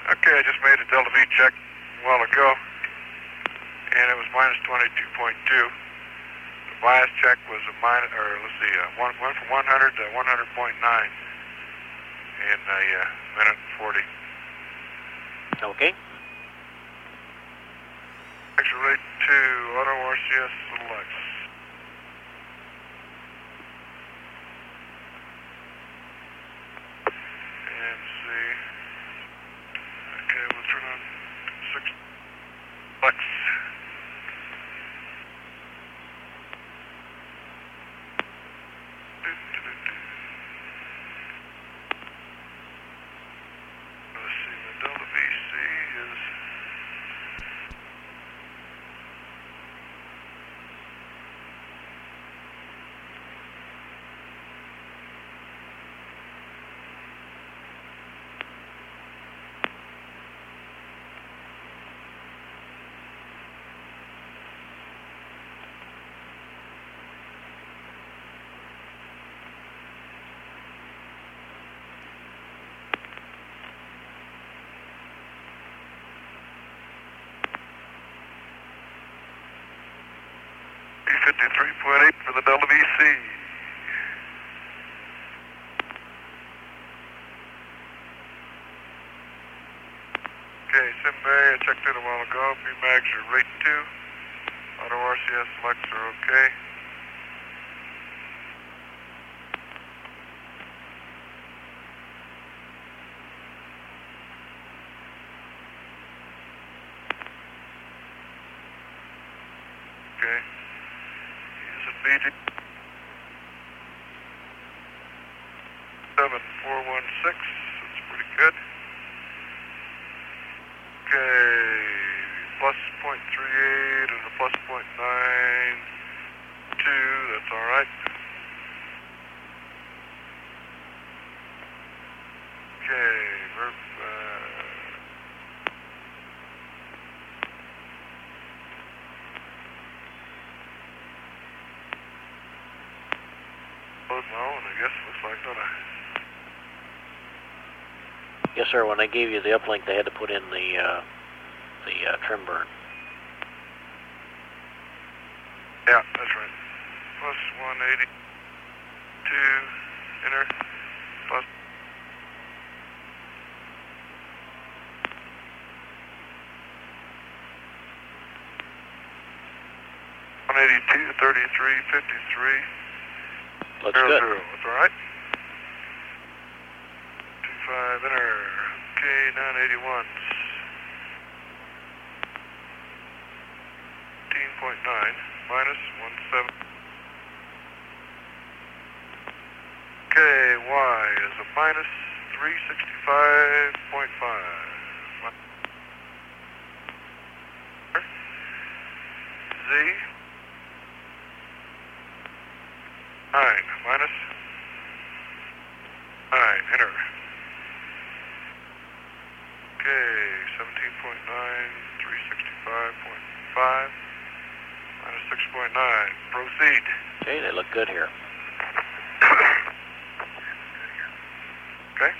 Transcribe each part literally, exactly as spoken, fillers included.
Okay, I just made a Delta V check a while ago, and it was minus twenty-two point two. The bias check was a minus, or let's see, uh, one, went from one hundred to one hundred point nine in a uh, minute and forty. Okay. Actual rate two, auto R C S selects. And see. Okay, we'll turn on six flex. Let's see, the Delta V C is fifty-three point eight for the Delta V C. Okay, Simbay, I checked in a while ago. B mags are rate two. Auto R C S selects are okay. Okay. B G seven four one six, that's pretty good. Okay, plus point three eight and a plus point nine two, that's all right. Okay, verb, uh, close my own, I guess, looks like, don't I? Yes, sir. When they gave you the uplink, they had to put in the uh, the uh, trim burn. Yeah, that's right. Plus one eighty-two, enter, plus one eighty-two, thirty-three, fifty-three. Looks zero, good. Zero. That's all right. two five, enter. Okay, nine eighty-one. fifteen point nine minus one seven. Okay, Y is a minus three sixty-five point five. Z. nine minus nine, enter. Okay, seventeen point nine, three sixty-five point five, minus six point nine, proceed. Okay, they look good here. Okay.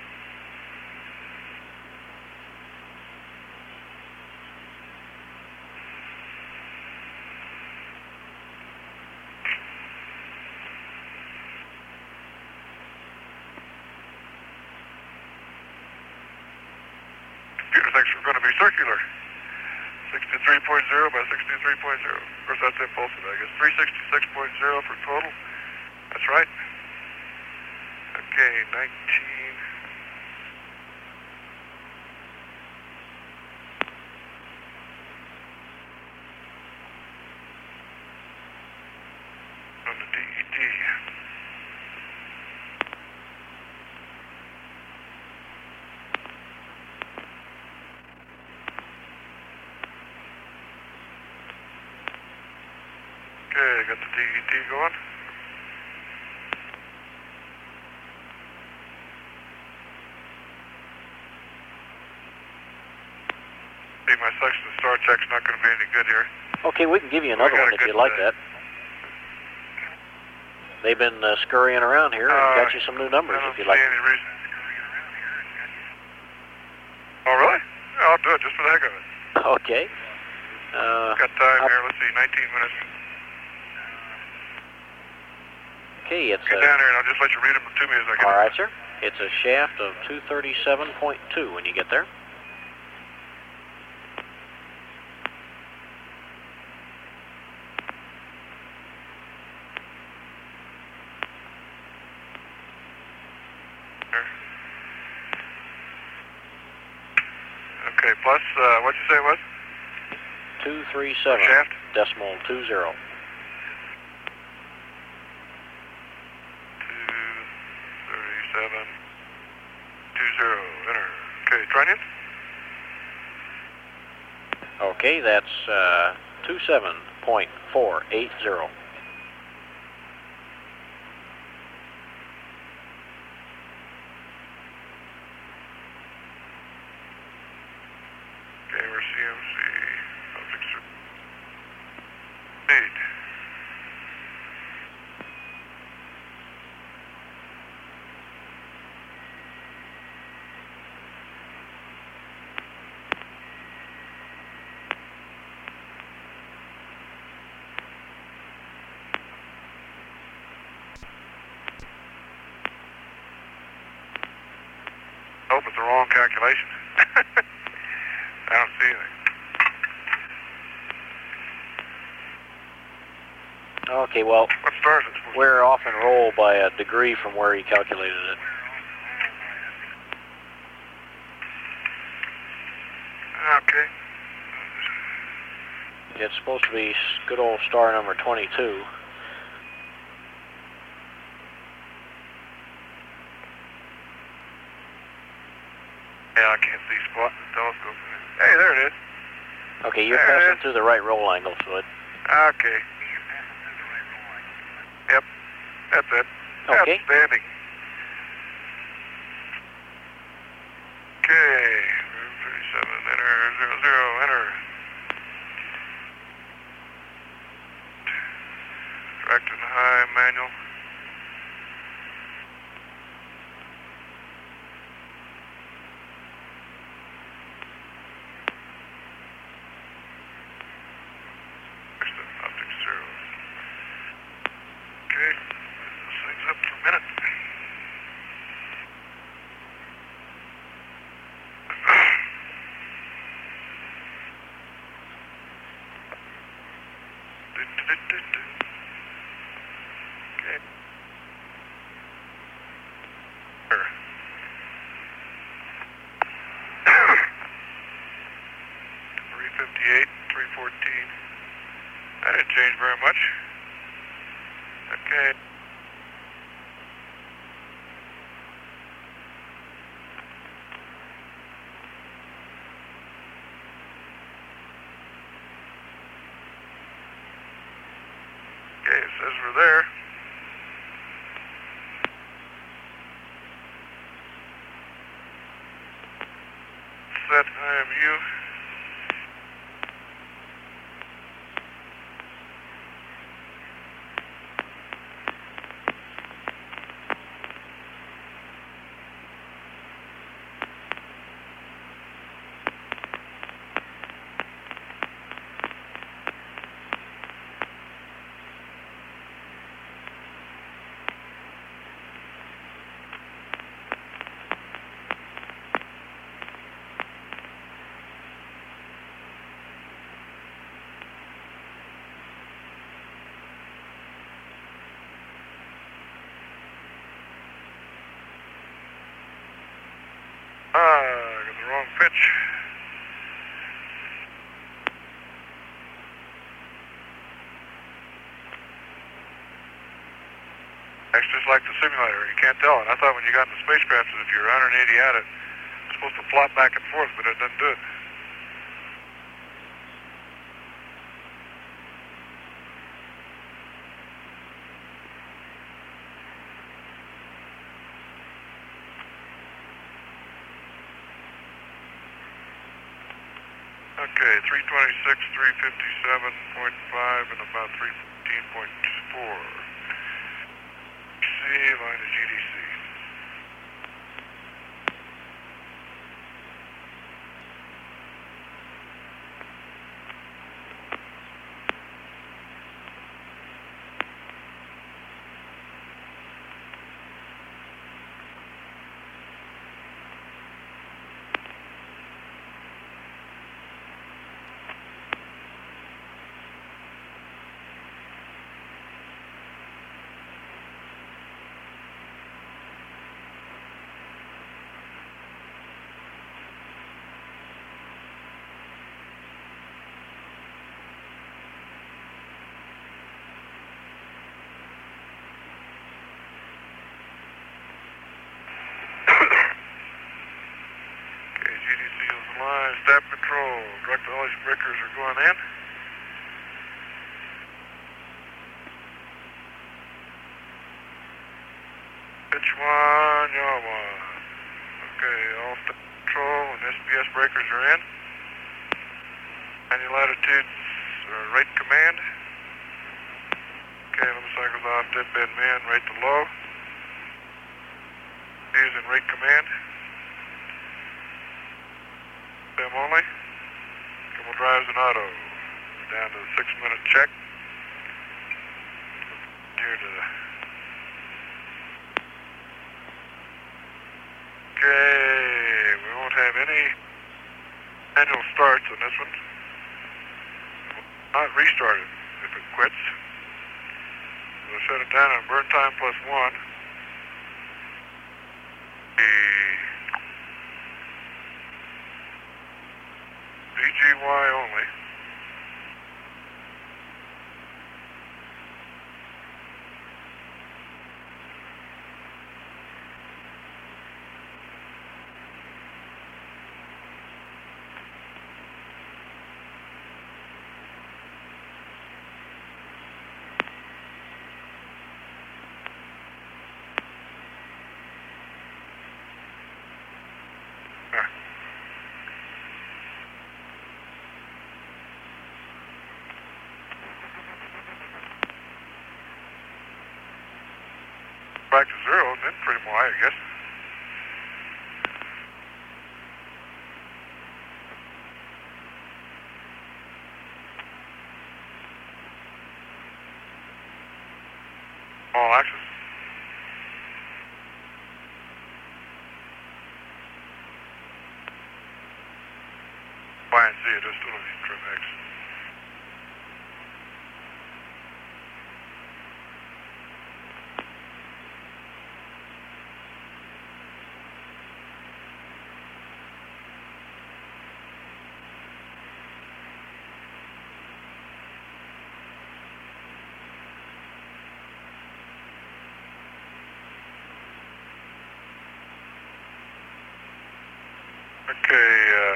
Computer thinks we're going to be circular. sixty-three point zero by sixty-three point zero. Of course, that's impulsive, I guess. three sixty-six point zero for total. That's right. Okay, nineteen. On the D E T. Okay, got the D E T going. See, my section of star check's not going to be any good here. Okay, we can give you another got one a if good you'd like day. that. They've been uh, scurrying around here and Uh, got you some new numbers I don't if you'd see like. any reason. Oh, really? do it just for the heck of it. Okay. Uh, Got time up. here. Let's see, nineteen minutes. Okay, it's Get a... down here and I'll just let you read them to me as I get All them. right, sir. It's a shaft of two thirty-seven point two when you get there. Okay, plus, uh, what'd you say it was? two thirty-seven. Shaft? Decimal two zero. two thirty-seven, two zero, enter. Okay, Trunnion? Okay, that's uh, twenty-seven point four eight zero. Okay, we're C M C. Object speed. Hope it's the wrong calculation. I don't see anything. Okay, well, What stars is it supposed to we're off and roll by a degree from where he calculated it. be? Okay. It's supposed to be good old star number twenty-two. Yeah, I can't see spot in the telescope. Hey, there it is. Okay, you're There it passing is. through the right roll angle, so it... Okay. Yep, that's it. Okay. Outstanding. Okay, thirty-seven, enter, zero, zero, enter. Direct and high manual. Optic zero. Okay, this thing's up for a minute. Okay. three fifty-eight, three fourteen. That didn't change very much. Okay. Okay, it says we're there. Set I M U. Ah, I got the wrong pitch. Acts just like the simulator. You can't tell it. I thought when you got in the spacecraft that if you're one hundred eighty at it, it's supposed to flop back and forth, but it doesn't do it. Okay, three twenty-six, three fifty-seven point five, and about three fourteen point four. C, line to G D C. nine, staff control. Direct haulage breakers are going in. Pitch one, yaw one. Okay, all staff control and S B S breakers are in. Manual latitudes are rate command. Okay, limit cycles off, deadbed man, rate to low. Is in rate command. Them only. Kimmel drives an auto. We're down to the six minute check. Here to the Okay, we won't have any manual starts on this one. We'll not restart it if it quits. We'll shut it down on burn time plus one. V G Y only. Back to zero, then pretty high, I guess. All axis. Y and Z, it is still in trim X. Okay, uh,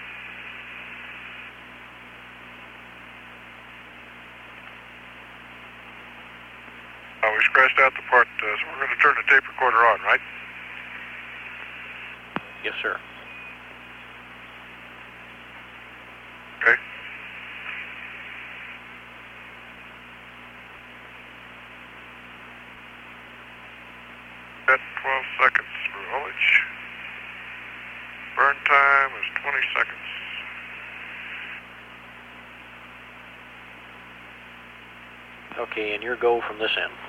oh, we scratched out the part, uh, so we're going to turn the tape recorder on, right? Yes, sir. Okay. Set twelve seconds for haulage. Burn time is twenty seconds. Okay, and your go from this end.